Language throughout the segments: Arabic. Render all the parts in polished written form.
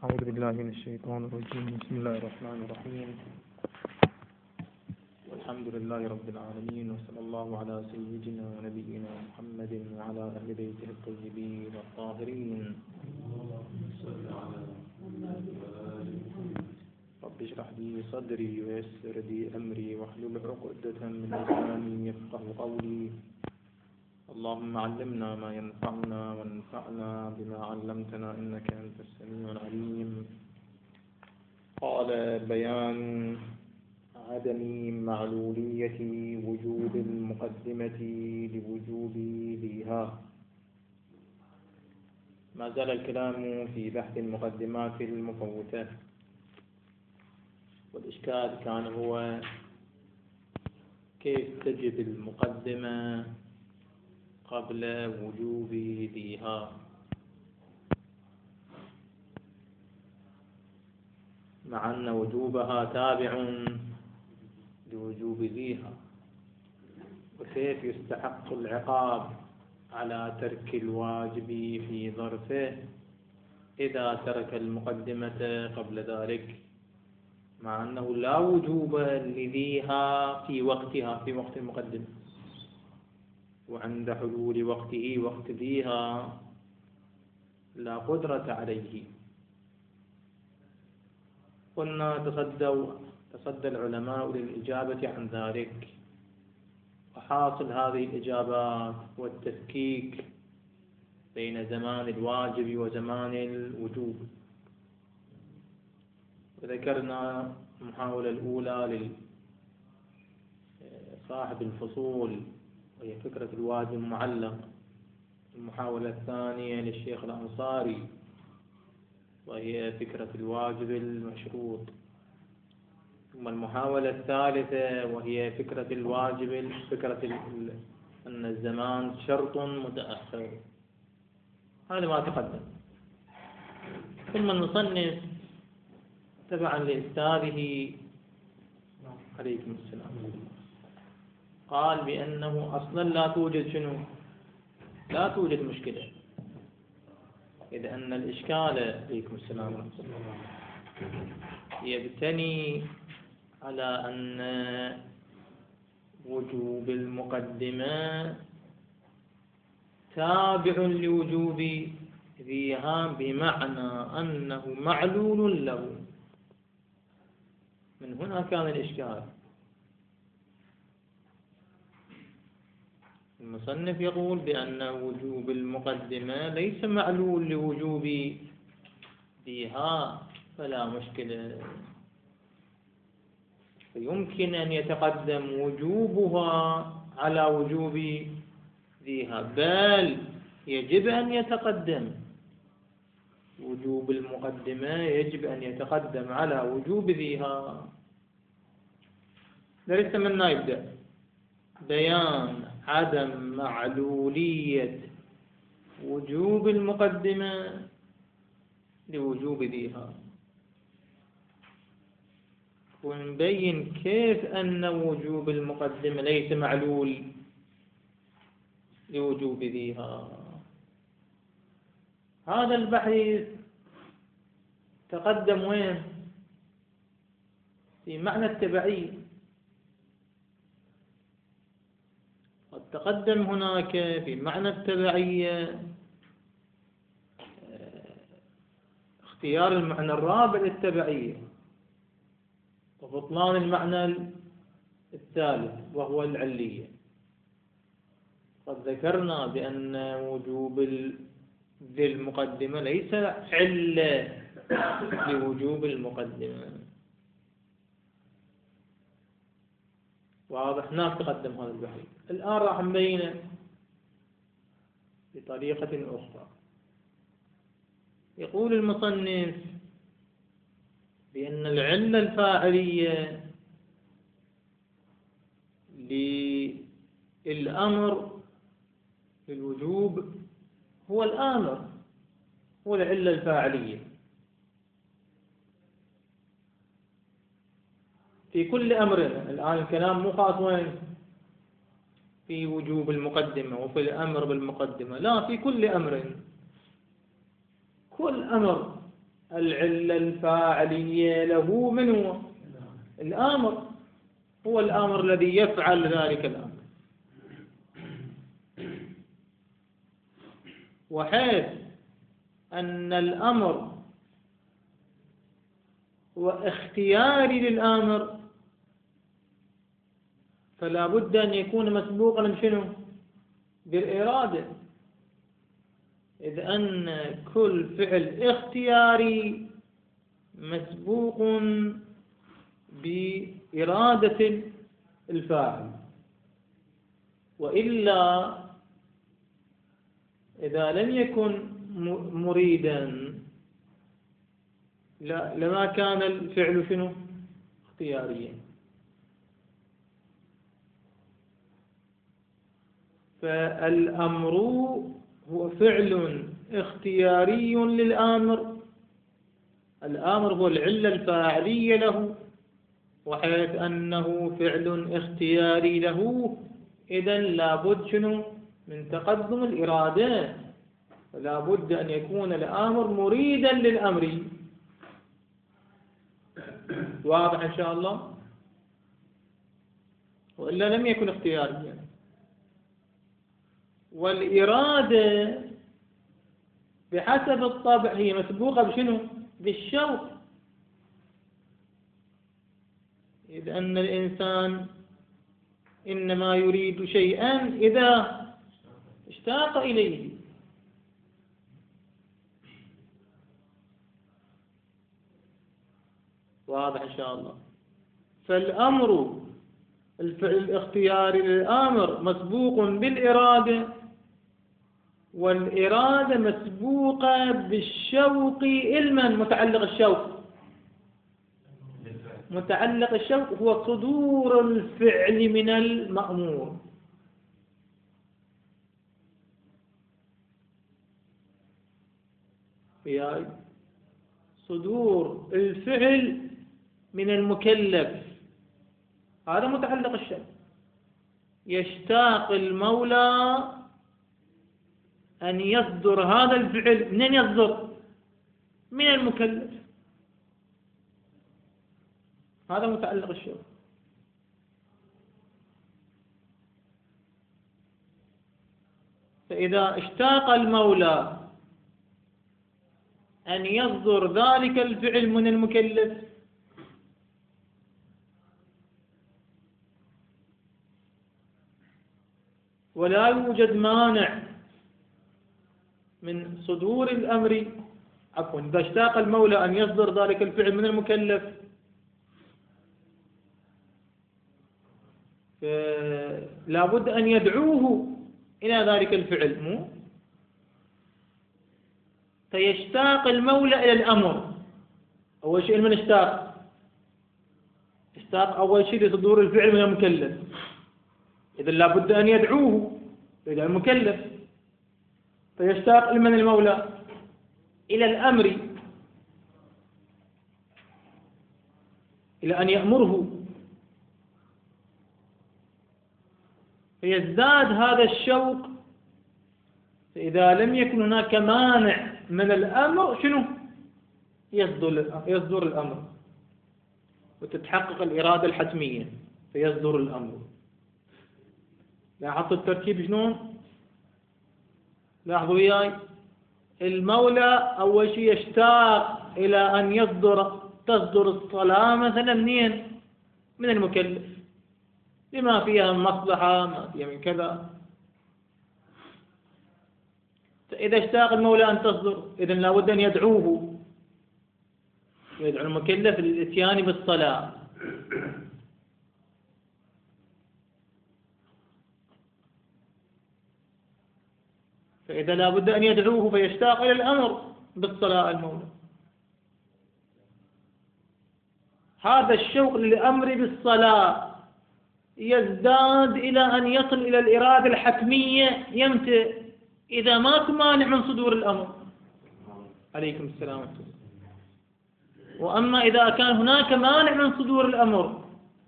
أعوذ بالله من الشيطان الرجيم. بسم الله الرحمن الرحيم. والحمد لله رب العالمين، وصلى الله على سيدنا ونبينا محمد وعلى أهل بيته الطيبين الطاهرين. رب اشرح لي صدري ويسر لي أمري واحلل عقدة من لساني يفقهوا قولي. اللهم علمنا ما ينفعنا وانفعنا بما علمتنا إنك أنت السميع العليم. قال: بيان عدم معلولية وجوب المقدمة لوجوب ذيها. ما زال الكلام في بحث المقدمات المفوتة، والإشكال كان هو كيف تجب المقدمة قبل وجوب ذيها. مع أن وجوبها تابع لوجوب ذيها، وكيف يستحق العقاب على ترك الواجب في ظرفه إذا ترك المقدمة قبل ذلك، مع أنه لا وجوب لذيها في وقتها، في وقت المقدمة، وعند حلول وقته وقت ذيها لا قدرة عليه. قلنا تصدى العلماء للإجابة عن ذلك، وحاصل هذه الإجابات والتفكيك بين زمان الواجب وزمان الوجوب. وذكرنا المحاولة الأولى لصاحب الفصول وهي فكرة الواجب المعلق، المحاولة الثانية للشيخ الأنصاري وهي فكرة الواجب المشروط، ثم المحاولة الثالثة وهي فكرة الواجب أن الزمان شرط متأخر. هذا ما تقدم. ثم المصنف تبعا لإستاذه عليكم السلام قال بأنه أصلا لا توجد لا توجد مشكلة، إذ أن الإشكال عليكم السلام ورحمة الله يبتني على أن وجوب المقدمة تابع لوجوب ذيها، بمعنى أنه معلول له. من هنا كان الإشكال. المصنف يقول بأن وجوب المقدمة ليس معلول لوجوب ذيها، فلا مشكلة، فيمكن أن يتقدم وجوبها على وجوب ذيها، بل يجب أن يتقدم وجوب المقدمة، يجب أن يتقدم على وجوب ذيها. ليس منا يبدأ بيان عدم معلولية وجوب المقدمة لوجوب ذيها، ونبين كيف أن وجوب المقدمة ليس معلول لوجوب ذيها. هذا البحث تقدم وين؟ في معنى التبعية. قد تقدم هناك في معنى التبعية اختيار المعنى الرابع للتبعية وبطلان المعنى الثالث وهو العلية. قد ذكرنا بأن وجوب ذي المقدمة ليس علة لوجوب المقدمة. واضح؟ هناك تقدم هذا البحث. الآن راح نبينه بطريقة أخرى. يقول المصنف بأن العلة الفاعلية للأمر للوجوب هو الآمر، هو العلة الفاعلية في كل أمر. الآن الكلام مو خاص وين؟ في وجوب المقدمة وفي الأمر بالمقدمة، لا، في كل أمر. كل أمر العلة الفاعلية له من هو؟ الآمر، هو الآمر الذي يفعل ذلك الأمر. وحيث أن الأمر هو اختياري للآمر، فلا بد أن يكون مسبوقا بشنو؟ بالإرادة، إذ أن كل فعل اختياري مسبوق بإرادة الفاعل، وإلا إذا لم يكن مريدا لما كان الفعل شنو؟ اختياريا. فالأمر هو فعل اختياري للآمر، الآمر هو العلة الفاعلية له، وحيث أنه فعل اختياري له إذن لابد شنو؟ من تقدم الإرادة، فلا بد أن يكون الآمر مريدا للأمر. واضح إن شاء الله؟ وإلا لم يكن اختياريا. والإرادة بحسب الطبع هي مسبوقة بشنو؟ بالشوق، إذ أن الإنسان إنما يريد شيئا إذا اشتاق إليه. واضح إن شاء الله؟ فالأمر الفعل الاختياري للآمر مسبوق بالإرادة، والإرادة مسبوقة بالشوق. علما متعلق الشوق، متعلق الشوق هو صدور الفعل من المأمور. في صدور الفعل من المكلف، هذا متعلق الشوق. يشتاق المولى أن يصدر هذا الفعل، منين يصدر؟ من المكلف، هذا متعلق الشوق. فإذا اشتاق المولى أن يصدر ذلك الفعل من المكلف، ولا يوجد مانع من صدور الأمر، عفوا، إذا اشتاق المولى أن يصدر ذلك الفعل من المكلف، لا بد أن يدعوه إلى ذلك الفعل، مو فيشتاق المولى إلى الأمر. أول شيء من اشتاق أول شيء لصدور الفعل من المكلف، إذا لا بد أن يدعوه إلى المكلف، فيشتاق من المولى إلى الأمر، إلى أن يأمره، فيزداد هذا الشوق. فإذا لم يكن هناك مانع من الأمر شنو؟ يصدر الأمر، وتتحقق الإرادة الحتمية فيصدر الأمر. لاحظت الترتيب شلون؟ لاحظوا وياي، المولى أول شيء يشتاق إلى أن تصدر الصلاة مثلا منين؟ من المكلف، لما فيها من مصلحة، ما فيها من كذا. فإذا اشتاق المولى أن تصدر، إذن لا بد أن يدعو المكلف للإتيان بالصلاة. فإذا لا بد أن يدعوه فيشتاق إلى الأمر بالصلاة المولى. هذا الشوق للأمر بالصلاة يزداد إلى أن يصل إلى الإرادة الحتمية. يمتى؟ إذا ماكو مانع من صدور الأمر. عليكم السلام ورحمة الله. وأما إذا كان هناك مانع من صدور الأمر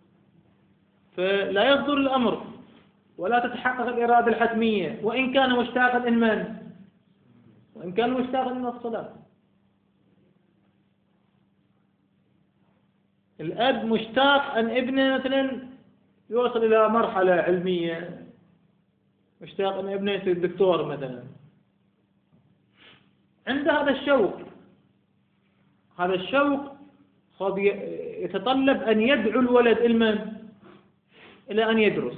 فلا يصدر الأمر ولا تتحقق الإرادة الحتمية، وإن كان مشتاقا من؟ وإن كان مشتاقا من الصلاة. الأب مشتاق أن ابنه مثلا يوصل إلى مرحلة علمية، مشتاق أن ابنه يصير دكتور مثلا، عنده هذا الشوق. هذا الشوق يتطلب أن يدعو الولد إلى أن يدرس.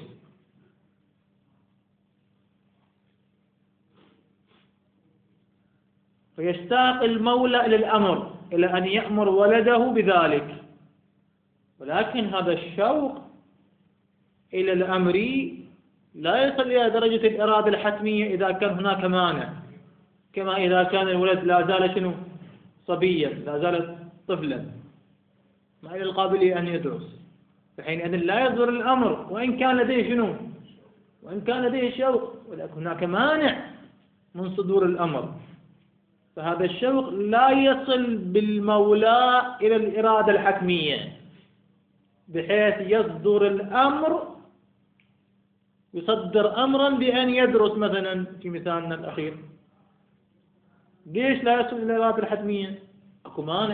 فيشتاق المولى إلى الأمر، إلى أن يأمر ولده بذلك، ولكن هذا الشوق إلى الأمر لا يصل إلى درجة الإرادة الحتمية إذا كان هناك مانع، كما إذا كان الولد لا زال صبيا، لا زال طفلا ما إلى القابلية أن يدرس، فحينئذ لا يصدر الأمر وإن كان لديه وإن كان لديه شوق، ولكن هناك مانع من صدور الأمر. فهذا الشوق لا يصل بالمولى إلى الإرادة الحتمية بحيث يصدر الأمر، يصدر أمرا بأن يدرس مثلا في مثالنا الأخير. ليش لا يصل إلى الإرادة الحتمية؟ أكو مانع.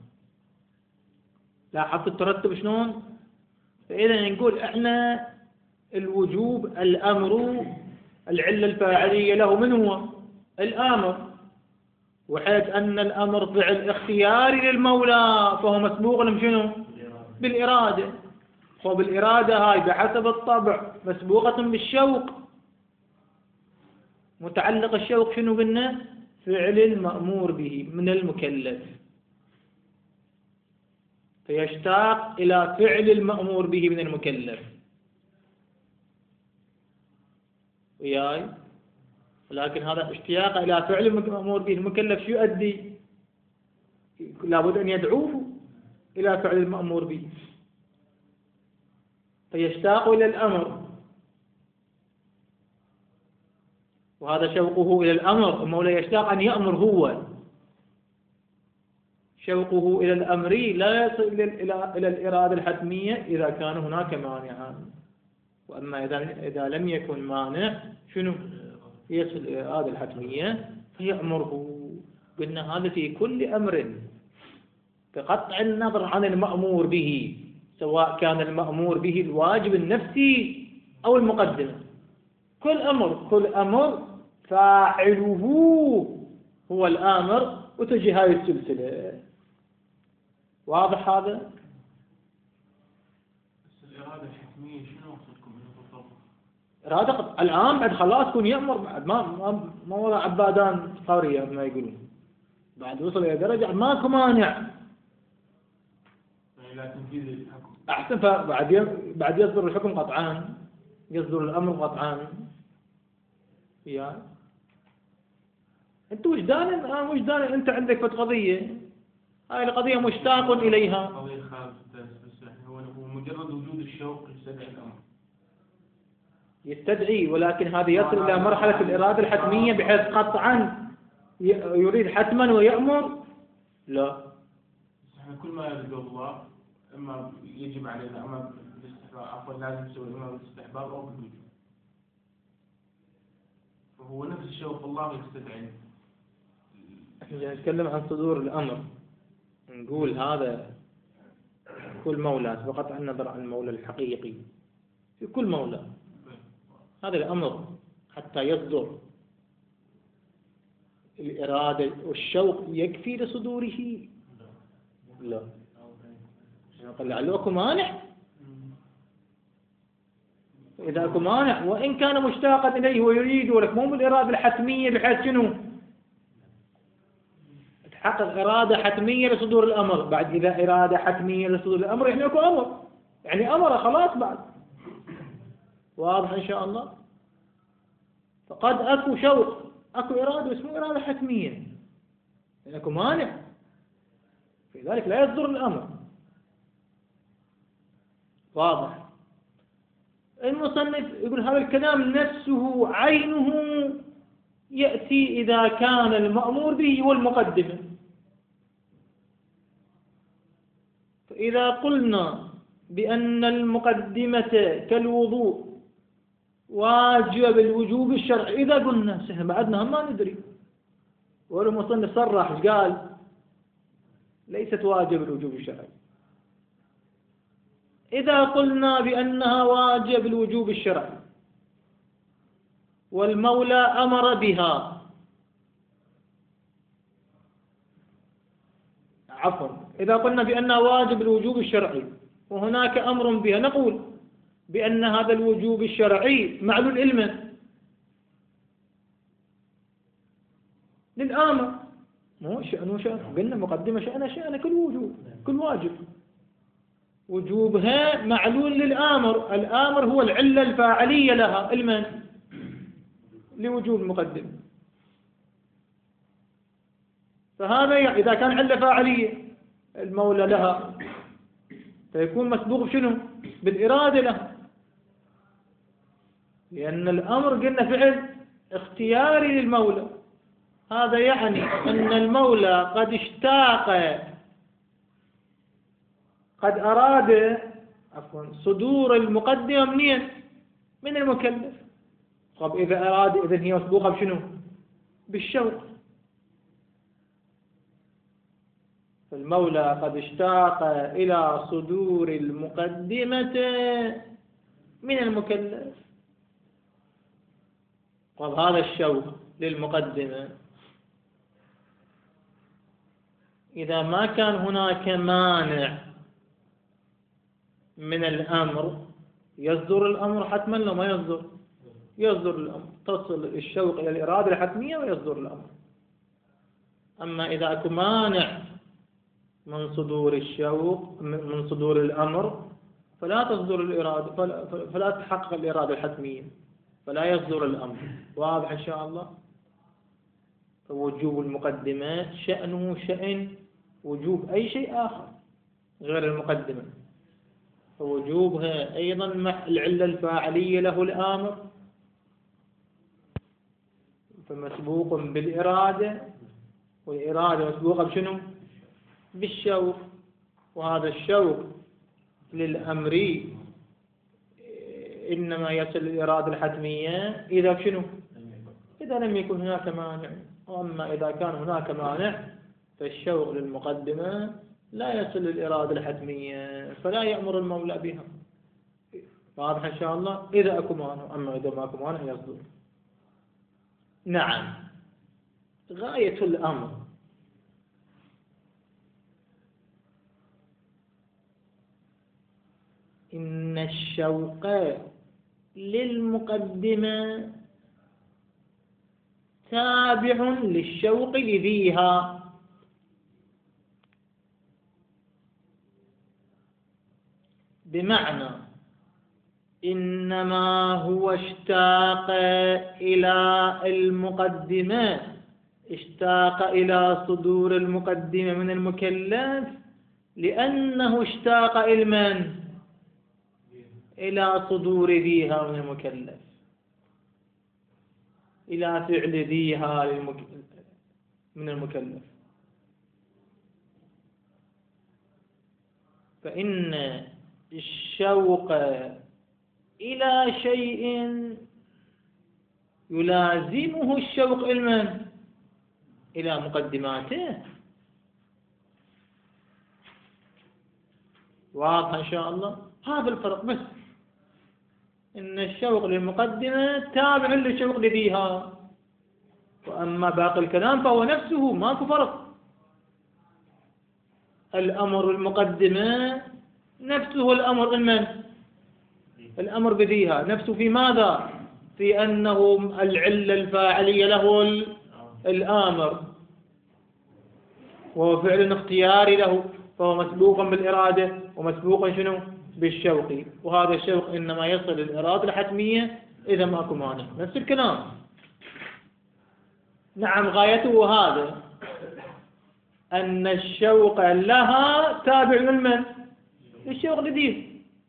لاحظت الترتب شلون؟ فإذا نقول إحنا الوجوب الأمر العلة الفاعلية له من هو؟ الآمر، وحيث أن الأمر فعل اختياري للمولى فهو مسبوق بشنو؟ بالإرادة. وبالإرادة هاي بحسب الطبع مسبوقة بالشوق. متعلق الشوق شنو قلنا؟ فعل المأمور به من المكلف، فيشتاق إلى فعل المأمور به من المكلف. وياي؟ لكن هذا اشتياق إلى فعل المأمور به المكلف شو يؤدي؟ لابد أن يدعوه إلى فعل المأمور به، فيشتاق إلى الأمر، وهذا شوقه إلى الأمر. المولى يشتاق أن يأمر، هو شوقه إلى الأمر لا يصل إلى الإرادة الحتمية إذا كان هناك مانعا. وأما إذا لم يكن مانع شنو؟ يصل إلى الإرادة الحتمية فيأمره. قلنا هذا في كل أمر بقطع النظر عن المأمور به، سواء كان المأمور به الواجب النفسي أو المقدمة. كل أمر فاعله هو الآمر، وتجي هاي السلسلة. واضح هذا؟ الإرادة الحتمية شنو أقصدكم بالتصرف؟ إرادة الآن بعد خلاص يكون يأمر، بعد ما وضع عبادان قارية ما يقولون، بعد وصل إلى درجة ماكو مانع إلى تنفيذ الحكم. أحسن. بعد يصدر الحكم قطعان، يصدر الأمر قطعان. أنت وجدان أنت عندك قضية، هاي القضية مشتاق إليها. قضية خالص، بس هو مجرد وجود الشوق يستدعي الأمر. يستدعي، ولكن هذا يصل إلى مرحلة الإرادة الحتمية بحيث قطعا يريد حتما ويأمر. لا، احنا كل ما يريد الله إما يجب علينا، أما بالاستحباب، عفوا لازم نسوي إما بالاستحباب أو بالوجوب. فهو نفس الشوق الله يستدعي. احنا نتكلم عن صدور الأمر، نقول هذا كل مولى بقطع النظر عن المولى الحقيقي، في كل مولى هذا الأمر حتى يصدر الإرادة والشوق يكفي لصدوره؟ لا. قال لعله أكو مانع. إذا أكو مانع وإن كان مشتاقا إليه ويريد، ولك مو بالإرادة الحتمية بحيث شنو؟ تحقق إرادة حتمية لصدور الأمر. بعد إذا إرادة حتمية لصدور الأمر يعني أكو أمر، يعني أمر خلاص بعد. واضح إن شاء الله؟ فقد أكو شوق، أكو إرادة اسمه إرادة حتمية، يعني أكو مانع، في ذلك لا يصدر الأمر. واضح؟ المصنف يقول هذا الكلام نفسه عينه يأتي إذا كان المأمور به هو المقدمة. فإذا قلنا بأن المقدمة كالوضوء واجب الوجوب الشرعي، إذا قلنا سهل بعدنا ما ندري. والمصنف صرح قال ليست واجب الوجوب الشرعي، إذا قلنا بأنها واجب الوجوب الشرعي والمولى أمر بها، عفوا، إذا قلنا بأنها واجب الوجوب الشرعي وهناك أمر بها، نقول بأن هذا الوجوب الشرعي معلول علما للآمر، مو شأن قلنا مقدمة شأن كل وجوب كل واجب وجوبها معلول للآمر، الآمر هو العلة الفاعلية لها المن لوجوب المقدمة. فهذا إذا كان علة فاعلية المولى لها فيكون مسبوق بشنو؟ بالإرادة لها، لأن الأمر قلنا فعل اختياري للمولى. هذا يعني أن المولى قد اشتاق، قد أراد صدور المقدمة منين؟ من المكلف. طب إذا أراد إذن هي مسبوقة بشنو؟ بالشوق. فالمولى قد اشتاق إلى صدور المقدمة من المكلف. طب هذا الشوق للمقدمة إذا ما كان هناك مانع من الأمر يصدر الأمر حتما لو ما يصدر؟ يصدر الأمر، تصل الشوق إلى الإرادة الحتمية ويصدر الأمر. أما إذا أكو مانع من صدور الشوق من صدور الأمر فلا تصدر الإرادة، فلا تحقق الإرادة الحتمية، فلا يصدر الأمر. واضح إن شاء الله؟ فوجوب المقدمات شأنه شأن وجوب أي شيء آخر غير المقدمة، فوجوبها أيضا مع العلة الفاعلية له الآمر، فمسبوق بالإرادة، والإرادة مسبوقة بشنو؟ بالشوق. وهذا الشوق للأمر إنما يصل الإرادة الحتمية إذا بشنو؟ إذا لم يكن هناك مانع. وأما إذا كان هناك مانع فالشوق للمقدمة لا يصل الإرادة الحتمية، فلا يأمر المولى بها. واضح إن شاء الله؟ إذا أكو مانع. أما إذا ما أكو مانع يصدر. نعم. غاية الأمر إن الشوق للمقدمة تابع للشوق لذيها، بمعنى إنما هو اشتاق إلى المقدمة، اشتاق إلى صدور المقدمة من المكلف لأنه اشتاق إلى صدور ذيها من المكلف، إلى فعل ذيها من المكلف. فإن الشوق إلى شيء يلازمه الشوق إلى مقدماته. واضح إن شاء الله؟ هذا الفرق بس، إن الشوق للمقدمة تابع للشوق لذيها، وأما باقي الكلام فهو نفسه ماكو فرق. الأمر المقدمة نفسه الأمر الأمر بذيها نفسه في ماذا؟ في أنه العلة الفاعلية له الآمر، وهو فعل اختياري له، فهو مسبوقا بالإرادة ومسبوقا شنو؟ بالشوق. وهذا الشوق إنما يصل الإرادة الحتمية إذا ماكو مانع. نفس الكلام. نعم، غايته هذا أن الشوق لها تابع للشوق لذيذ،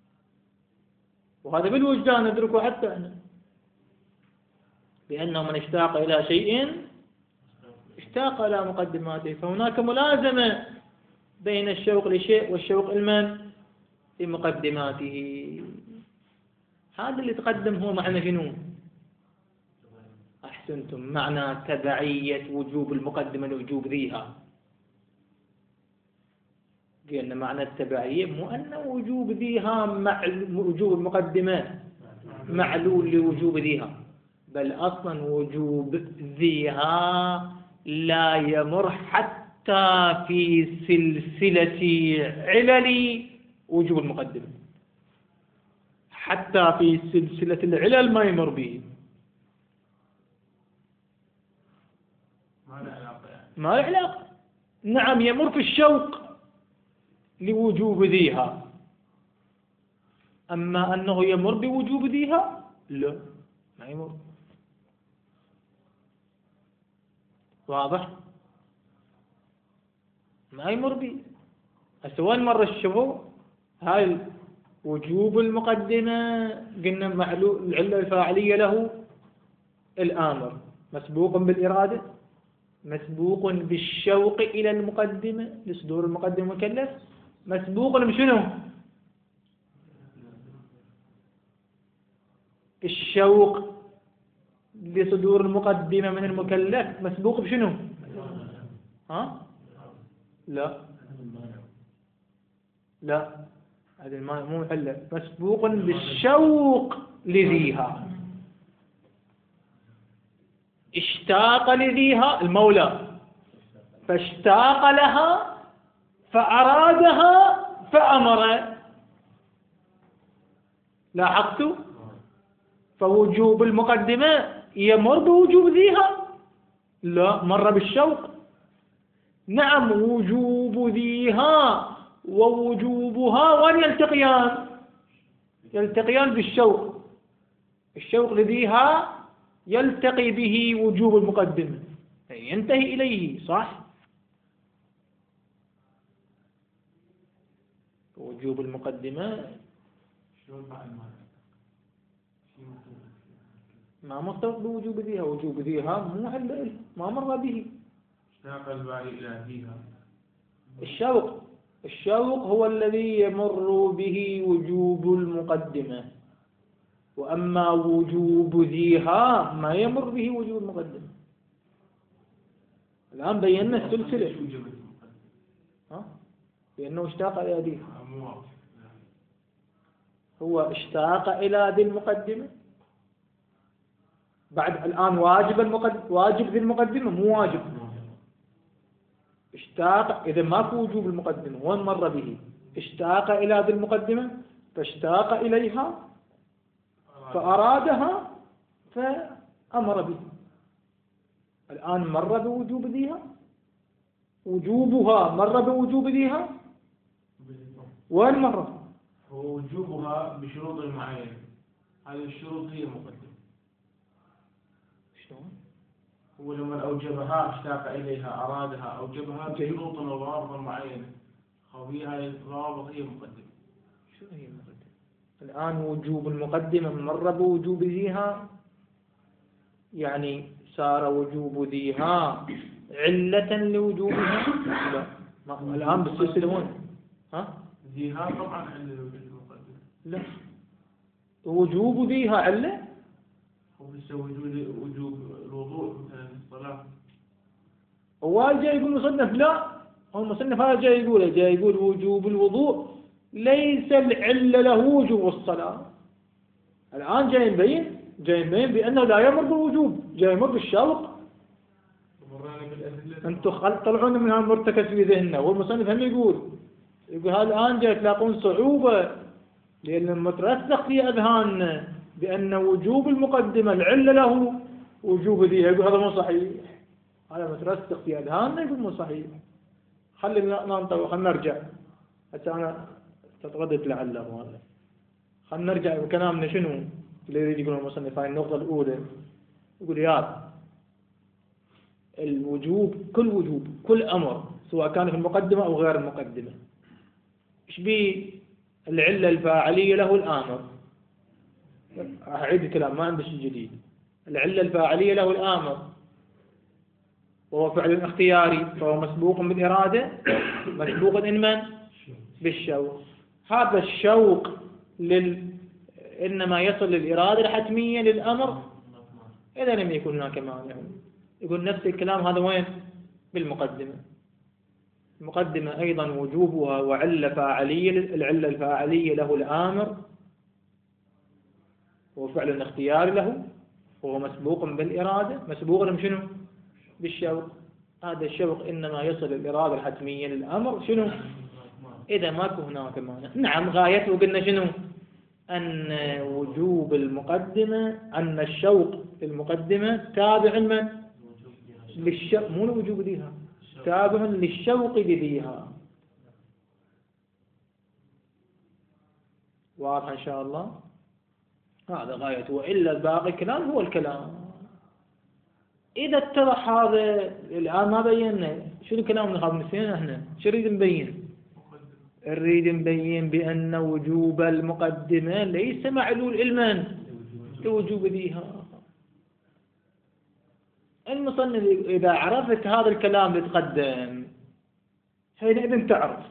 وهذا بالوجدان ندركه حتى احنا، لأنه من اشتاق إلى شيء اشتاق إلى مقدماته، فهناك ملازمة بين الشوق لشيء والشوق لمقدماته. هذا اللي تقدم هو معنى شنو؟ أحسنتم، معنى تبعية وجوب المقدمة لوجوب ذيها. لأن معنى التبعية مو أن وجوب ذيها وجوب المقدمة معلول لوجوب ذيها، بل أصلا وجوب ذيها لا يمر حتى في سلسلة علل وجوب المقدمة، حتى في سلسلة العلل ما يمر به. ما له علاقة. نعم يمر في الشوق لوجوب ذيها، أما أنه يمر بوجوب ذيها لا، ما يمر. واضح؟ ما يمر به. هسه وين مر الشبه؟ هاي وجوب المقدمة قلنا معلول العلة الفاعلية له الآمر، مسبوق بالإرادة، مسبوق بالشوق إلى المقدمة لصدور المقدمة مكلف، مسبوق بشنو؟ الشوق لصدور المقدمة من المكلف مسبوق بشنو؟ ها؟ لا لا، هذا مو علة، مسبوق بالشوق لذيها. اشتاق لذيها المولى فاشتاق لها فأرادها فأمر. لاحظتوا؟ فوجوب المقدمة يمر بوجوب ذيها؟ لا، مر بالشوق. نعم وجوب ذيها ووجوبها وين يلتقيان؟ يلتقيان بالشوق. الشوق لذيها يلتقي به وجوب المقدمة، ينتهي إليه، صح؟ وجوب المقدمة ما مرتبط بوجوب ذيها، وجوب ذيها مو حل ما مر به. اشتاق الباري إلى ذيها. الشوق هو الذي يمر به وجوب المقدمة، وأما وجوب ذيها ما يمر به وجوب المقدمة. الآن بينا السلسلة. لأنه اشتاق إلى ذيها، هو اشتاق إلى ذي المقدمة. بعد الآن واجب ذي المقدمة مو واجب. اشتاق، إذا ماكو وجوب المقدمة وين مر به؟ اشتاق إلى ذي المقدمة فاشتاق إليها فأرادها فأمر به. الآن مر بوجوب ذيها، وجوبها مر بوجوب ذيها. وين مر؟ هو وجوبها بشروط معينة، هذه الشروط هي المقدمة. شلون؟ هو لما أوجبها اشتاق إليها أرادها أوجبها بشروط وضوابط معينة، هاي الضوابط هي المقدمة. شو هي المقدمة؟ الآن وجوب المقدمة مر بوجوب ذيها، يعني صار وجوب ذيها علة لوجوبها. لا، الآن بالسلسلة وين؟ ها؟ ذيها طبعا علة لوجوب المقدمة. لا، وجوب ذيها علة. وبس وجوب الوضوء مثلا الصلاة. هو جاي يقول مصنف لا، هو المصنف هذا جاي يقول وجوب الوضوء ليس العلة له وجوب الصلاة. الآن جاي نبين بأنه لا يمر بالوجوب، جاي يمر بالشوق. أنتم طلعون من هالمرتكز في ذهننا، والمصنف هم يقول هذا الآن جاي تلاقون صعوبة، لأن المترسخ في أذهاننا بأن وجوب المقدمة العلة له وجوب ذيها، يقول هذا مو صحيح. هذا مترسخ في أذهاننا، يقول مو صحيح. خلينا ننطق، خلينا نرجع. حتى أنا تتردد لعله هذا. خلينا نرجع بكلامنا شنو اللي يريد يقول المصنف. هاي النقطة الأولى يقول يا الوجوب، كل وجوب، كل أمر سواء كان في المقدمة أو غير المقدمة، إيش بيه العلة الفاعلية له الآمر. أعيد الكلام ما عندي شيء جديد. العلة الفاعلية له الآمر وهو فعل اختياري، فهو مسبوق بالإرادة، مسبوق من؟ بالشوق. هذا الشوق إنما يصل للإرادة الحتمية للأمر إذا لم يكن هناك مانع. يقول نفس الكلام هذا وين؟ بالمقدمة. المقدمة أيضا وجوبها وعلة فاعلية، العلة الفاعلية له الآمر هو فعل اختياري له، وهو مسبوق بالإرادة، مسبوق بشنو؟ بالشوق. هذا الشوق إنما يصل الإرادة الحتمية للأمر شنو؟ إذا ماكو هناك مانع. نعم غايته قلنا شنو؟ أن وجوب المقدمة، أن الشوق المقدمة تابع من؟ للشوق، مو لوجوب ذيها، تابع للشوق لذيها. واضح إن شاء الله؟ هذا غايته، وإلا الباقي كلام هو الكلام. إذا اتضح هذا الآن ما بينا شو الكلام اللي خاب نسينا احنا، شو نريد نبين؟ نريد نبين بأن وجوب المقدمة ليس معلول علما لوجوب ذيها. المصنف إذا عرفت هذا الكلام اللي تقدم حينئذ تعرف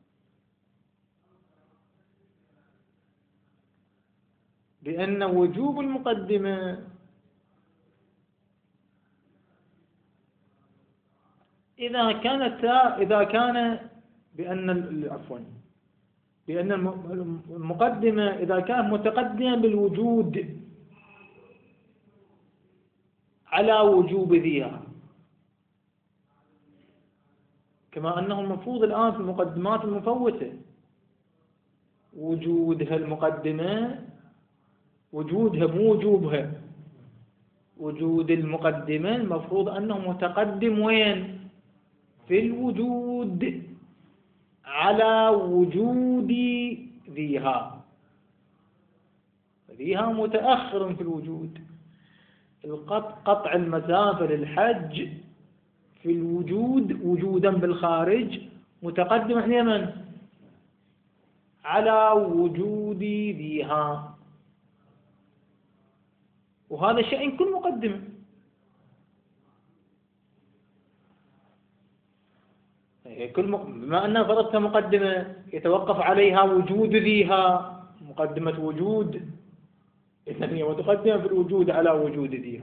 بأن وجوب المقدمة إذا كان بأن المقدمة إذا كان متقدما بالوجود على وجوب ذيها، كما أنه المفروض الآن في المقدمات المفوتة وجودها المقدمة، وجودها مو وجوبها، وجود المقدمة المفروض أنه متقدم وين؟ في الوجود على وجود ذيها، ذيها متأخر في الوجود. قطع المسافة للحج في الوجود وجودا بالخارج متقدم على من؟ على وجود ذيها. وهذا شيء كل مقدمة. بما أنها فرضت مقدمة يتوقف عليها وجود ذيها، مقدمة وجود، إذن هي متقدمة في الوجود على وجود ذيها.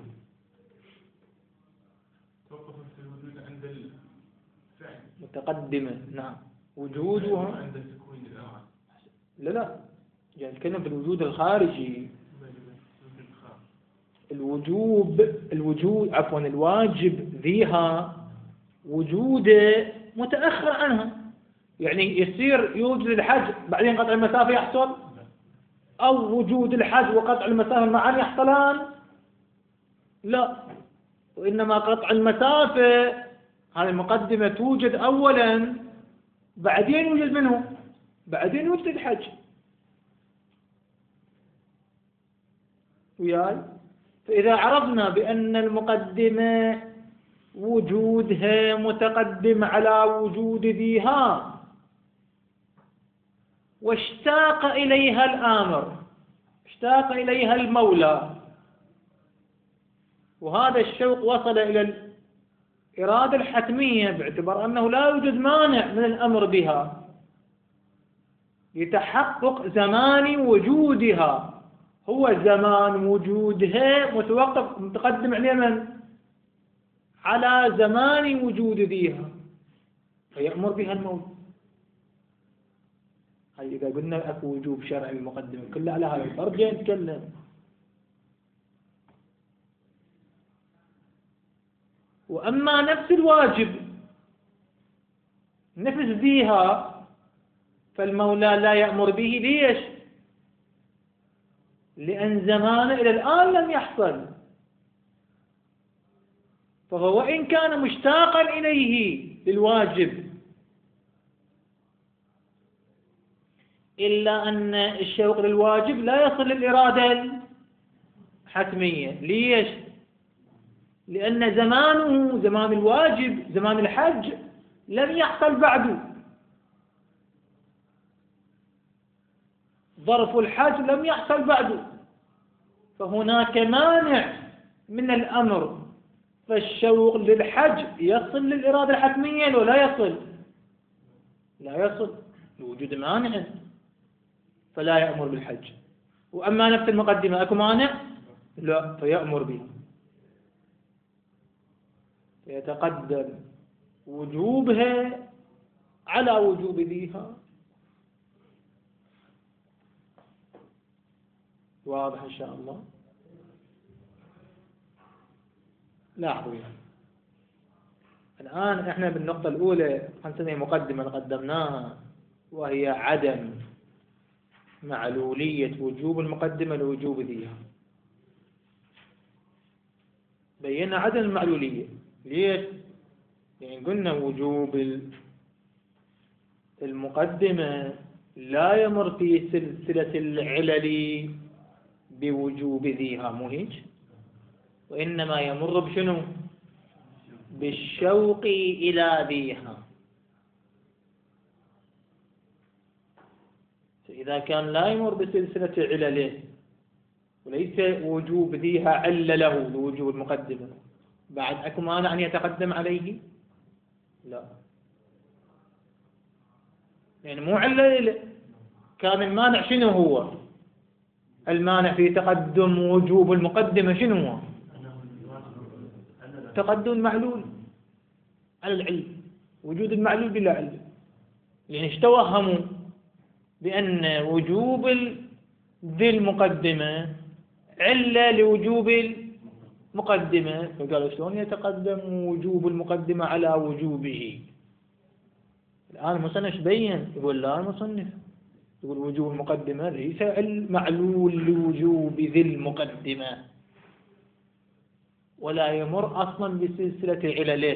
توقف في الوجود عند الفعل. متقدمة نعم، وجودها عند تكوين الأمر. لا يعني نتكلم في الوجود الخارجي. الواجب ذيها وجوده متأخر عنها، يعني يصير يوجد الحج بعدين قطع المسافة يحصل، أو وجود الحج وقطع المسافة معا يحصلان؟ لا، وإنما قطع المسافة هذه المقدمة توجد أولا، بعدين يوجد منه، بعدين يوجد الحج. وياي؟ فإذا عرفنا بأن المقدمة وجودها متقدم على وجود ذيها واشتاق إليها الآمر، اشتاق إليها المولى، وهذا الشوق وصل إلى الإرادة الحتمية باعتبار أنه لا يوجد مانع من الأمر بها لتحقق زمان وجودها، هو زمان وجودها متقدم على من؟ على زمان وجود ذيها، فيأمر بها المولى. هاي إذا قلنا أكو وجوب شرعي المقدمة كلها على هذا الفرق جاي نتكلم. وأما نفس الواجب نفس ذيها فالمولى لا يأمر به. ليش؟ لأن زمانه إلى الآن لم يحصل، فهو وإن كان مشتاقا إليه للواجب إلا أن الشوق للواجب لا يصل للإرادة الحتمية. ليش؟ لأن زمانه زمان الواجب زمان الحج لم يحصل بعده، ظرف الحج لم يحصل بعده، فهناك مانع من الأمر، فالشوق للحج يصل للإرادة الحتمية ولا يصل؟ لا يصل لوجود مانع، فلا يأمر بالحج. وأما نفس المقدمة أكو مانع؟ لا، فيأمر به، فيتقدم وجوبها على وجوب ذيها. واضح إن شاء الله؟ لاحظوا يعني الآن إحنا بالنقطة الأولى هنسميها مقدمة قدمناها، وهي عدم معلولية وجوب المقدمة لوجوب ذيها. بينا عدم المعلولية. ليش؟ يعني قلنا وجوب المقدمة لا يمر في سلسلة العلل بوجوب ذيها، مو هيك؟ وإنما يمر بشنو؟ بالشوق إلى ذيها. إذا كان لا يمر بسلسلة علله وليس وجوب ذيها عل له لوجوب المقدمة، بعد أكو مانع أن يتقدم عليه؟ لا، يعني مو علة. كان المانع شنو هو؟ المانع في تقدم وجوب المقدمة شنو هو؟ تقدم المعلول على العلم، وجود المعلول بلا علم. لأن اشتوهموا بأن وجوب ذي المقدمة علة لوجوب المقدمة، فقالوا شلون يتقدم وجوب المقدمة على وجوبه؟ الآن المصنف بين يقول لا، المصنف يقول وجوب المقدمة ليس معلول لوجوب ذي المقدمة، ولا يمر أصلا بسلسلة علله،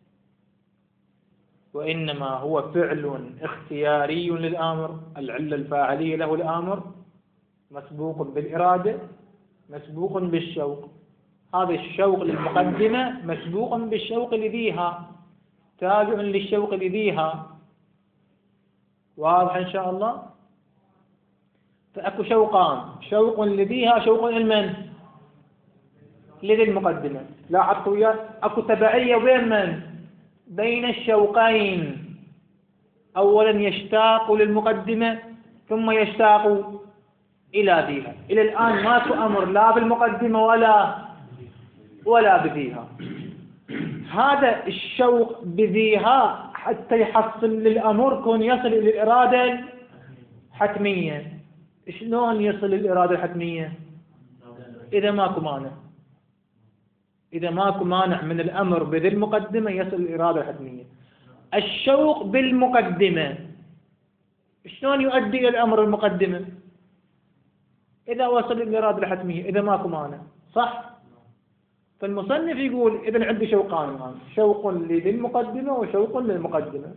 وإنما هو فعل اختياري للآمر، العلة الفاعلية له الآمر مسبوق بالإرادة مسبوق بالشوق. هذا الشوق للمقدمة مسبوق بالشوق لذيها، تابع للشوق لذيها. واضح إن شاء الله؟ فأكو شوقان، شوق لذيها، شوق لمن؟ لذي المقدمة. لاحظوا وياي أكو تبعية بين من؟ بين الشوقين. أولا يشتاق للمقدمة ثم يشتاق إلى ذيها. إلى الآن ماكو أمر لا بالمقدمة ولا بذيها. هذا الشوق بذيها حتى يحصل للأمر كون يصل إلى الإرادة الحتمية. شلون يصل للإرادة الحتمية؟ إذا ماكو مانع، إذا ماكو مانع من الأمر بذي المقدمة يصل الإرادة الحتمية. الشوق بالمقدمة شلون يؤدي إلى الأمر المقدمة؟ إذا وصل الإرادة الحتمية، إذا ماكو مانع، صح؟ فالمصنف يقول إذا عندي شوقان الآن، شوق لذي المقدمة وشوق للمقدمة.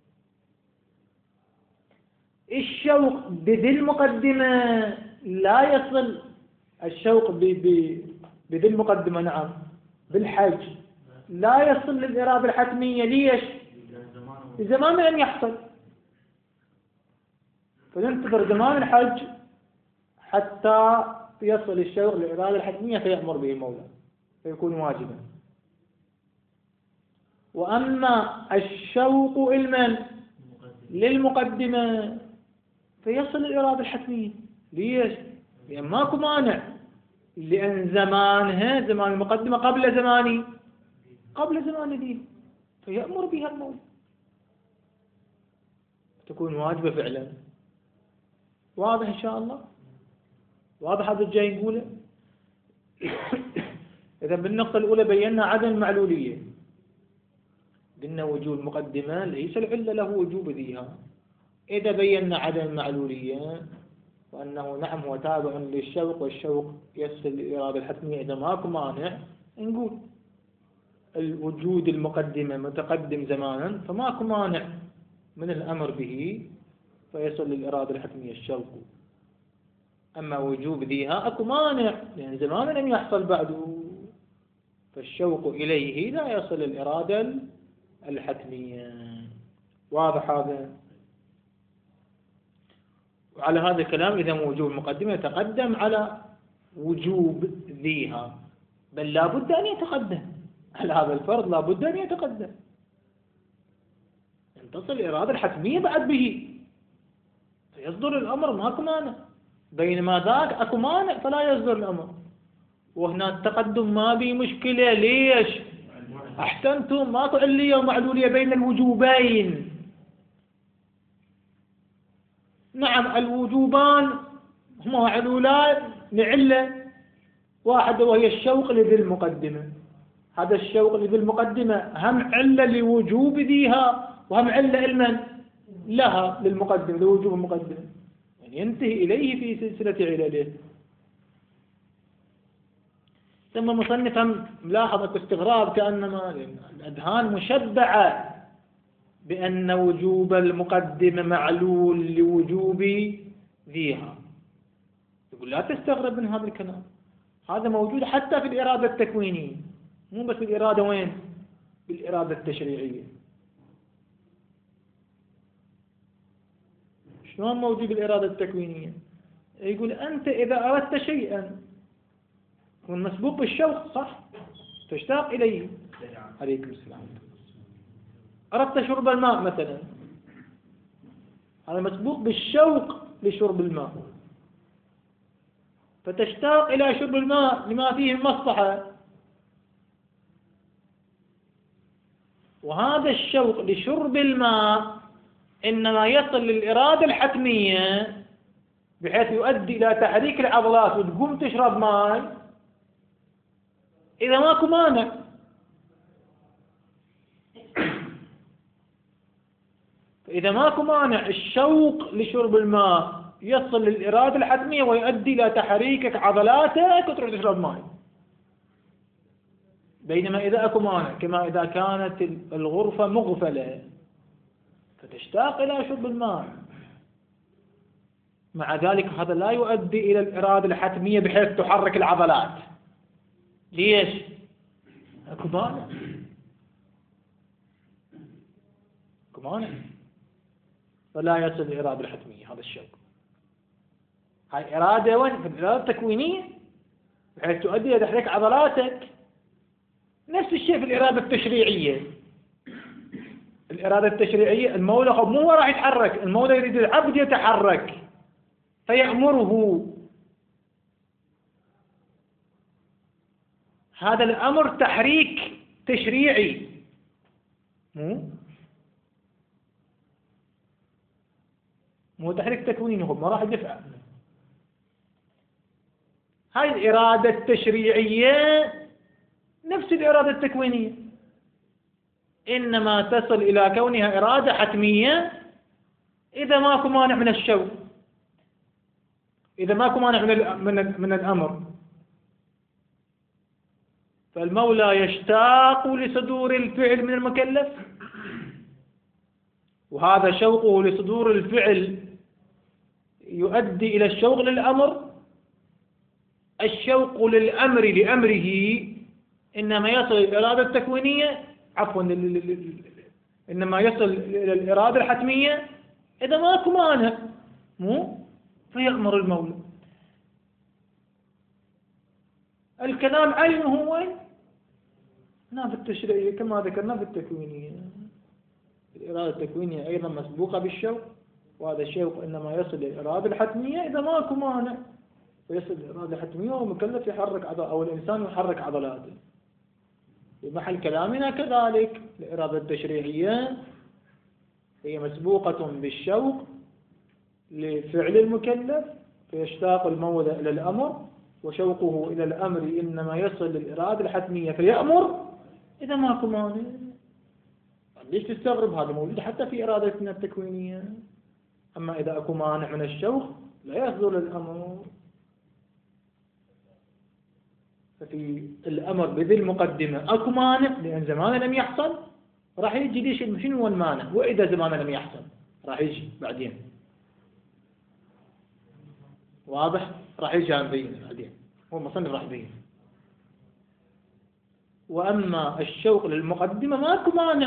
الشوق بذي المقدمة لا يصل، الشوق بذي المقدمة نعم بالحج لا يصل للإرادة الحتمية. ليش؟ زمان لم يحصل، فننتظر زمان الحج حتى يصل الشوق للإرادة الحتمية فيأمر به المولى فيكون واجبا. وأما الشوق للمقدمة فيصل الإرادة الحتمية. ليش؟ لأن ماكو مانع، لأن زمانها زمان المقدمة قبل زمان ذي، فيأمر بها المولى تكون واجبة فعلا. واضح إن شاء الله؟ واضح هذا الجاي نقوله؟ إذا بالنقطة الأولى بينا عدم المعلولية، قلنا وجوب المقدمة ليس العلة له وجوب ذيها. إذا بينا عدم المعلولية وأنه نعم هو تابع للشوق، والشوق يصل للإرادة الحتمية، إذا ماكو مانع نقول الوجود المقدمة متقدم زمانا فماكو مانع من الأمر به فيصل للإرادة الحتمية الشوق. أما وجوب ذيها أكو مانع لأن زمانا لم يحصل بعده، فالشوق إليه لا يصل الإرادة الحتمية. واضح هذا؟ وعلى هذا الكلام إذا وجوب المقدمة يتقدم على وجوب ذيها، بل لا بد أن يتقدم على هذا الفرض، لا بد أن يتقدم أن تصل الإرادة الحتمية بعد به فيصدر الأمر ماكو مانع. بينما ذاك أكو مانع فلا يصدر الأمر. وهنا التقدم ما به مشكلة. ليش؟ أحسنتم، ماكو علية ومعلولية بين الوجوبين. نعم الوجوبان هما علولان لعلة واحدة وهي الشوق لذي المقدمة. هذا الشوق لذي المقدمة هم علة لوجوب ذيها وهم علة لمن؟ لها للمقدمة لوجوب المقدمة، يعني ينتهي إليه في سلسلة علله. ثم المصنف هم ملاحظة استغراب كأنما الأذهان مشبعة بأن وجوب المقدمة معلول لوجوب ذيها. يقول لا تستغرب من هذا الكلام، هذا موجود حتى في الإرادة التكوينية، مو بس بالإرادة وين؟ بالإرادة التشريعية. شلون موجود بالإرادة التكوينية؟ يقول أنت إذا أردت شيئا يكون مسبوق بالشوق، صح؟ تشتاق إليه. عليكم السلام. أردت شرب الماء مثلا، هذا مسبوق بالشوق لشرب الماء، فتشتاق إلى شرب الماء لما فيه مصلحة. وهذا الشوق لشرب الماء إنما يصل للإرادة الحتمية بحيث يؤدي إلى تحريك العضلات وتقوم تشرب ماء إذا ماكو مانع. فإذا ماكو مانع الشوق لشرب الماء يصل للإرادة الحتمية ويؤدي إلى تحريكك عضلاتك وتروح تشرب ماء. بينما إذا أكو مانع كما إذا كانت الغرفة مغفلة فتشتاق إلى شرب الماء، مع ذلك هذا لا يؤدي إلى الإرادة الحتمية بحيث تحرك العضلات. ليش؟ أكو مانع. أكو مانع فلا يصل الإرادة الحتمية. هذا الشوق هاي إرادة وين؟ في الإرادة التكوينية بحيث تؤدي إلى تحريك عضلاتك. نفس الشيء في الإرادة التشريعية. الإرادة التشريعية المولى مو هو راح يتحرك، المولى يريد العبد يتحرك فيأمره. هذا الأمر تحريك تشريعي، مو تحريك تكويني، هو ما راح يدفع. هاي الإرادة التشريعية نفس الإرادة التكوينية، إنما تصل إلى كونها إرادة حتمية إذا ماكو مانع من الشوق، إذا ماكو مانع من الأمر. فالمولى يشتاق لصدور الفعل من المكلف، وهذا شوقه لصدور الفعل يؤدي إلى الشوق للأمر. الشوق للأمر لأمره إنما يصل إلى الإرادة التكوينية، عفوا إنما يصل إلى الإرادة الحتمية إذا ماكو مانع، فيأمر المولى. الكلام عينه وين؟ هنا في التشريعية كما ذكرنا في التكوينية. الإرادة التكوينية أيضا مسبوقة بالشوق، وهذا الشوق إنما يصل للإرادة الحتمية إذا ماكو مانع، فيصل للإرادة الحتمية ومكلف يحرك أو الإنسان يحرك عضلاته. في محل كلامنا كذلك الإرادة التشريعية هي مسبوقة بالشوق لفعل المكلف فيشتاق المولى إلى الأمر، وشوقه إلى الأمر إنما يصل للإرادة الحتمية فيأمر إذا ماكو مانع. ليش تستغرب؟ هذا موجود حتى في إرادتنا التكوينية. أما إذا أكو مانع من الشوق لا يصدر الأمر. ففي الأمر بذي المقدمة أكو مانع لأن زمانه لم يحصل، راح يجي ليش شنو هو المانع؟ وإذا زمانه لم يحصل راح يجي بعدين. واضح؟ راح يجي نبين بعدين، هو المصنف راح يبين. وأما الشوق للمقدمة ماكو مانع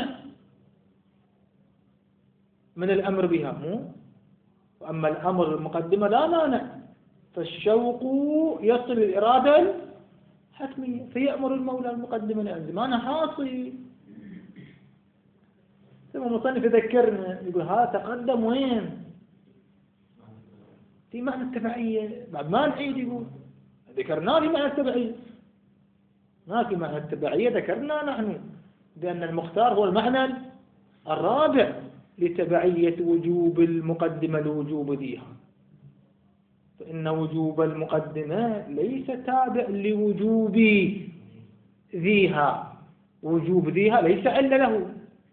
من الأمر بها، وأما الأمر المقدمة لا مانع، فالشوق يصل الإرادة الحتمية فيأمر المولى المقدمة لأن زمانه حاصل. ثم المصنف يذكرنا يقول هذا تقدم وين؟ في معنى التبعية. بعد ما نعيد يقول ذكرناه في معنى التبعية، ما في معنى التبعية ذكرنا نحن بأن المختار هو المعنى الرابع لتبعية وجوب المقدمة لوجوب ذيها، فإن وجوب المقدمة ليس تابع لوجوب ذيها، وجوب ذيها ليس علة له،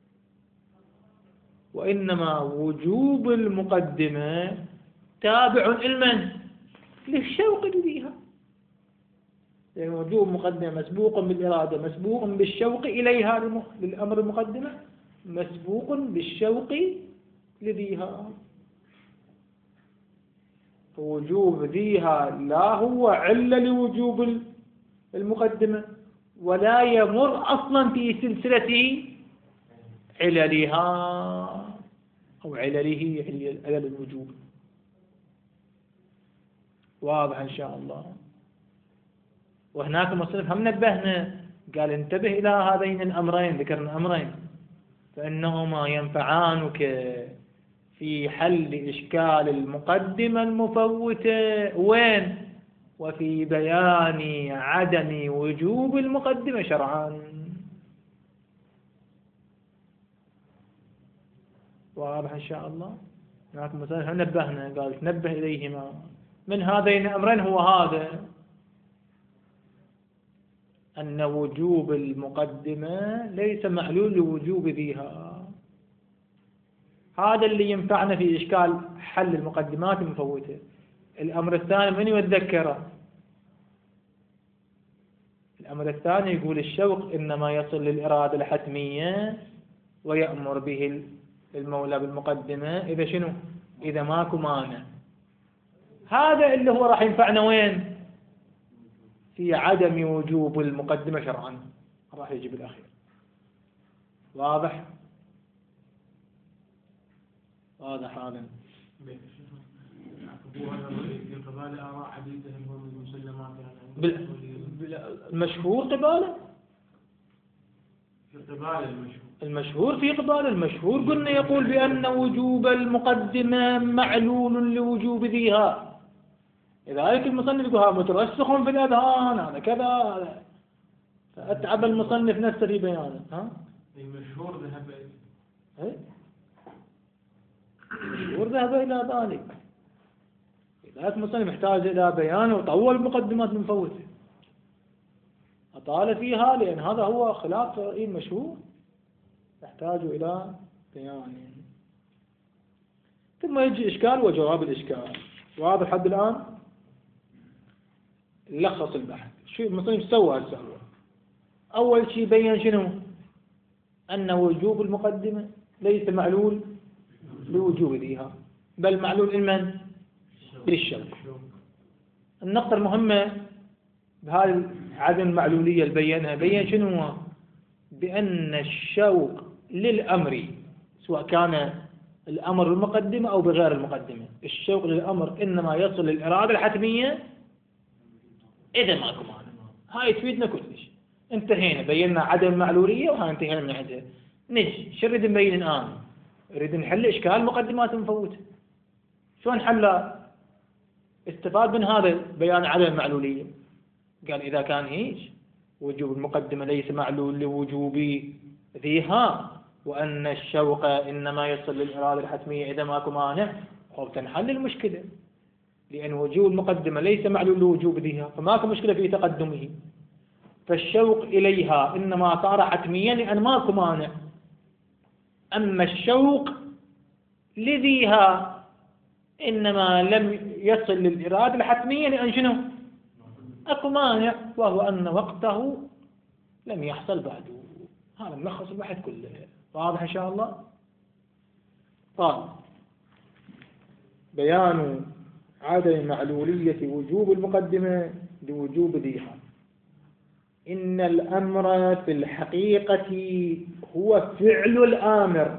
وإنما وجوب المقدمة تابع لمن؟ للشوق لذيها، يعني وجوب مقدمة مسبوق بالإرادة، مسبوق بالشوق إليها للأمر المقدمة، مسبوق بالشوق لذيها. وجوب ذيها لا هو علة لوجوب المقدمة، ولا يمر أصلا في سلسلة عللها أو علله، علل الوجوب. واضح إن شاء الله. وهناك مصنف هم نبهنا، قال انتبه إلى هذين الأمرين، ذكرنا أمرين فإنهما ينفعانك في حل إشكال المقدمة المفوتة وين؟ وفي بيان عدم وجوب المقدمة شرعا. واضح إن شاء الله. هناك مصنف هم نبهنا، قال تنبه إليهما. من هذين الأمرين هو هذا، أن وجوب المقدمة ليس معلول لوجوب ذيها. هذا اللي ينفعنا في إشكال حل المقدمات المفوتة. الأمر الثاني من يتذكره؟ الأمر الثاني يقول الشوق إنما يصل للإرادة الحتمية ويأمر به المولى بالمقدمة إذا شنو؟ إذا ماكو مانع. هذا اللي هو راح ينفعنا وين؟ في عدم وجوب المقدمة شرعا، راح يجي بالأخير. واضح؟ واضح هذا. في قبال آراء عديدة من المسلمات المشهور قباله، في قبال المشهور في قبال المشهور قلنا يقول بأن وجوب المقدمة معلول لوجوب ذيها. لذلك المصنف يقول هذا مترسخ في الأذهان، هذا كذا، هذا فأتعب المصنف نفسه في بيانه. المشهور ذهب المشهور ذهب إلى ذلك. لذلك المصنف يحتاج إلى بيانه وطول مقدمات مفوتة، أطال فيها، لأن هذا هو خلاف رأي المشهور، يحتاج إلى بيانه. ثم يجي إشكال وجواب الإشكال. واضح حد الآن؟ لخص البحث. شو المصنف سوى هسه؟ أول شيء بين شنو؟ أن وجوب المقدمة ليس معلول لوجوب ذيها، بل معلول لمن؟ للشوق. النقطة المهمة بهذه عدم المعلولية اللي بينها، بين شنو هو؟ بأن الشوق للأمر سواء كان الأمر المقدمة أو بغير المقدمة، الشوق للأمر إنما يصل للإرادة الحتمية إذا ماكو مانع. هاي تفيدنا كلش. انتهينا، بينا عدم المعلولية وهاي انتهينا من عندها. نجي شو نريد نبين الآن؟ نريد نحل إشكال مقدمات مفوتة. شلون نحلها؟ استفاد من هذا بيان عدم المعلولية. قال إذا كان هيك وجوب المقدمة ليس معلول لوجوب ذيها، وأن الشوق إنما يصل للإرادة الحتمية إذا ماكو مانع، أو تنحل المشكلة، لأن وجوب المقدمة ليس معلول لوجوب ذيها، فماكو مشكلة في تقدمه. فالشوق إليها إنما صار حتميا لأن ماكو مانع. أما الشوق لذيها إنما لم يصل للإرادة الحتمية لأن شنو؟ أكو مانع، وهو أن وقته لم يحصل بعده. هذا ملخص البحث كله. واضح إن شاء الله؟ قال بيان عدم معلولية وجوب المقدمة لوجوب ذيها. إن الأمر في الحقيقة هو فعل الآمر،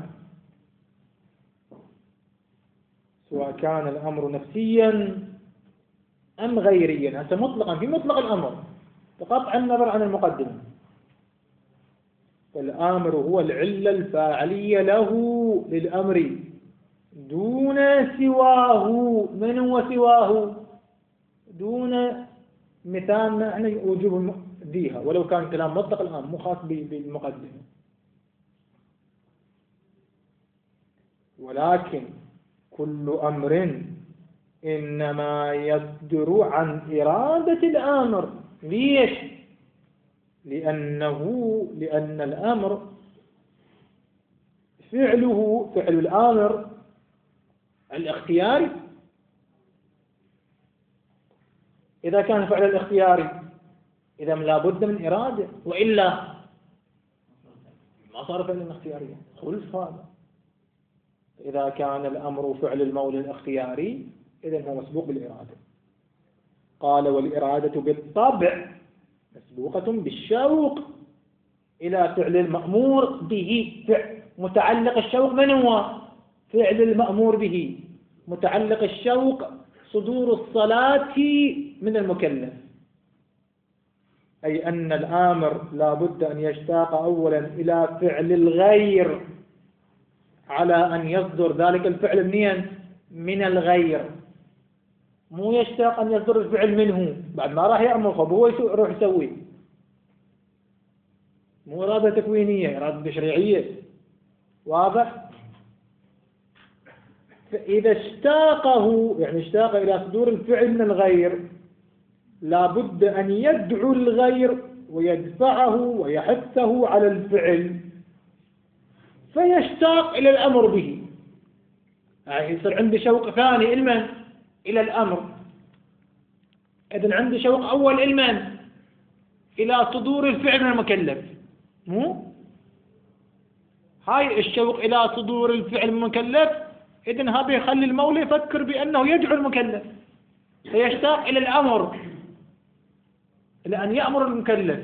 سواء كان الأمر نفسيا أم غيريا. هذا مطلقا في مطلق الأمر بقطع النظر عن المقدمة. فالآمر هو العلة الفاعلية له للأمر دون سواه. من هو سواه؟ دون مثالنا احنا وجوب ذيها، ولو كان كلام مطلق الآن مو خاص بالمقدمة. ولكن كل أمر إنما يصدر عن إرادة الآمر. ليش؟ لأن الأمر فعل الآمر الاختياري. إذا كان فعل الاختياري إذا لا بد من إرادة، وإلا ما صار فعلا اختياريا، خلف هذا. إذا كان الأمر فعل المولى الاختياري إذن هو مسبوق بالإرادة. قال والإرادة بالطبع مسبوقة بالشوق إلى فعل المأمور به. متعلق الشوق من هو؟ فعل المأمور به. متعلق الشوق صدور الصلاة من المكلف، أي أن الآمر لا بد أن يشتاق أولا إلى فعل الغير على أن يصدر ذلك الفعل من الغير. مو يشتاق أن يصدر الفعل منه بعد ما راح يأمر فهو يروح يسوي. مو إرادة تكوينية، إرادة تشريعية. واضح؟ فإذا اشتاقه يعني اشتاق إلى صدور الفعل من الغير لا بد أن يدعو الغير ويدفعه ويحثه على الفعل فيشتاق إلى الأمر به. يعني يصير عندي شوق ثاني إلى الأمر. إذن عندي شوق أول إلى صدور الفعل من المكلف. مو هاي الشوق إلى صدور الفعل من المكلف، إذن هذا يخلي المولى يفكر بأنه يدعو المكلف فيشتاق إلى الأمر، إلى أن يأمر المكلف.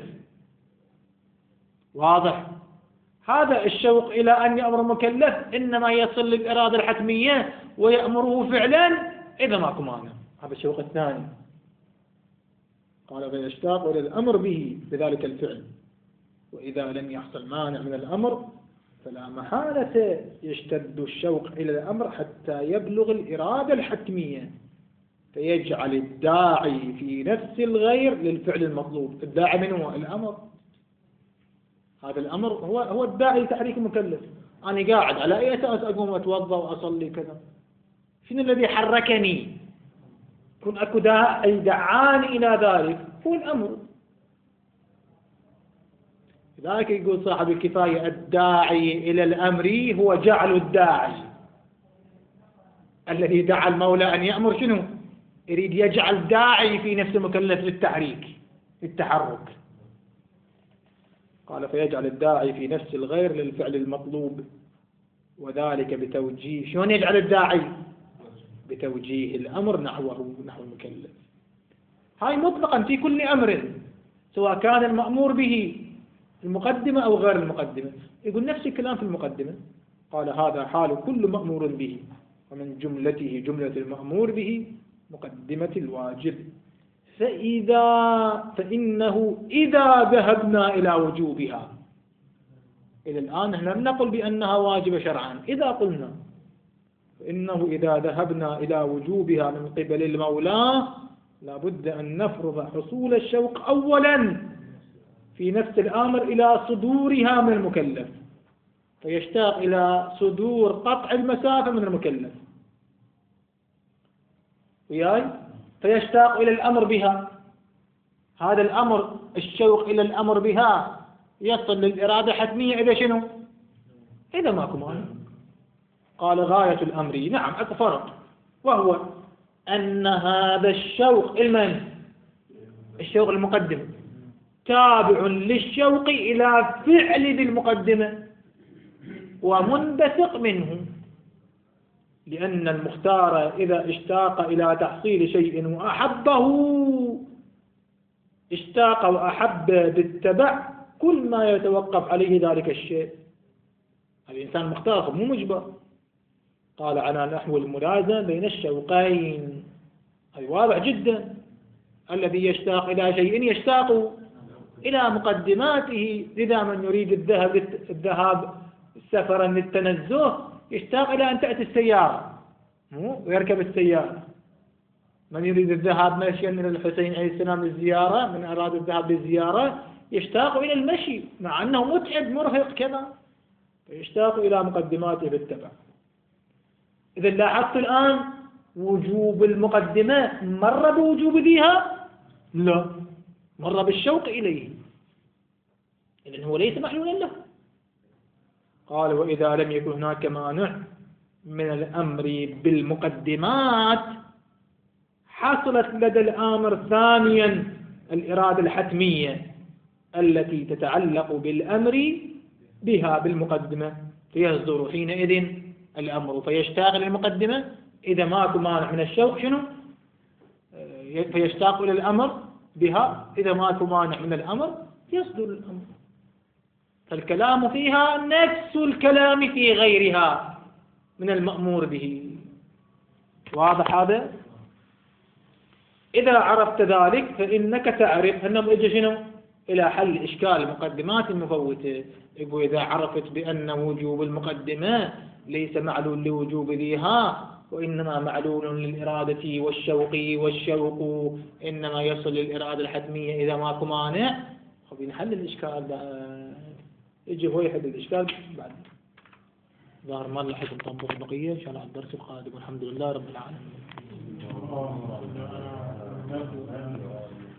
واضح؟ هذا الشوق إلى أن يأمر المكلف إنما يصل للإرادة الحتمية ويأمره فعلا إذا ماكو مانع. هذا الشوق الثاني. قال فيشتاق إلى الأمر به بذلك الفعل، وإذا لم يحصل مانع من الأمر فلا محالة يشتد الشوق إلى الأمر حتى يبلغ الإرادة الحتمية فيجعل الداعي في نفس الغير للفعل المطلوب. الداعي من هو؟ الأمر. هذا الأمر هو الداعي لتحريك المكلف. أنا قاعد على أي أساس أقوم أتوضأ وأصلي كذا؟ شنو الذي حركني؟ كن أكو داعي دعاني إلى ذلك، هو الأمر. لذلك يقول صاحب الكفاية الداعي إلى الأمر هو جعل الداعي. الذي دعا المولى أن يأمر شنو؟ يريد يجعل داعي في نفس المكلف للتحرك. قال فيجعل الداعي في نفس الغير للفعل المطلوب، وذلك بتوجيه. شلون يجعل الداعي؟ بتوجيه الأمر نحو المكلف. هاي مطلقا في كل أمر سواء كان المأمور به المقدمة أو غير المقدمة. يقول نفس الكلام في المقدمة. قال هذا حال كل مأمور به، ومن جملته جملة المأمور به مقدمة الواجب. فإنه إذا ذهبنا إلى وجوبها، إلى الآن احنا لم نقل بأنها واجبة شرعا، إذا قلنا فإنه إذا ذهبنا إلى وجوبها من قبل المولى لابد أن نفرض حصول الشوق أولا في نفس الآمر إلى صدورها من المكلف، فيشتاق إلى صدور قطع المسافة من المكلف، فيشتاق إلى الأمر بها. هذا الأمر الشوق إلى الأمر بها يصل للإرادة حتمية إذا شنو؟ إذا ماكو مانع. قال غاية الأمر، نعم أكو فرق، وهو أن هذا الشوق الشوق المقدم تابع للشوق إلى فعل ذي المقدمة ومنبثق منه، لأن المختار إذا اشتاق إلى تحصيل شيء وأحبه اشتاق وأحب بالتبع كل ما يتوقف عليه ذلك الشيء. الإنسان مختار مو مجبر. قال على نحو الملازمة بين الشوقين، هذا واضح جدا. الذي يشتاق إلى شيء يشتاق إلى مقدماته، لذا من يريد الذهاب سفرا للتنزه يشتاق إلى أن تأتي السيارة ويركب السيارة. من يريد الذهاب مشيا من الحسين عليه السلام للزيارة، من أراد الذهاب للزيارة يشتاق إلى المشي مع أنه متعب مرهق كذا، فيشتاق إلى مقدماته بالتبع. إذا لاحظت الآن وجوب المقدمة مر بوجوب ذيها؟ لا، مر بالشوق إليه، إذن هو ليس محلولا له. قال وإذا لم يكن هناك مانع من الأمر بالمقدمات حصلت لدى الآمر ثانيا الإرادة الحتمية التي تتعلق بالأمر بها بالمقدمة، فيصدر حينئذ الأمر فيشتاق للمقدمة إذا ماكو مانع من الشوق شنو؟ فيشتاق إلى الأمر بها إذا ماكو مانع من الأمر يصدر الأمر. فالكلام فيها نفس الكلام في غيرها من المأمور به. واضح هذا؟ إذا عرفت ذلك فإنك تعرف أنهم إجا شنو؟ إلى حل إشكال المقدمات المفوتة. يقول إذا عرفت بأن وجوب المقدمة ليس معلول لوجوب ذيها وإنما معلول للإرادة والشوق إنما يصل للإرادة الحتمية إذا ماكو مانع، فبنحل الإشكال بعد. يجي هو يحل الإشكال بعد. ظهر ما لحق نطبق البقية إن شاء الله على الدرس القادم، والحمد لله رب العالمين.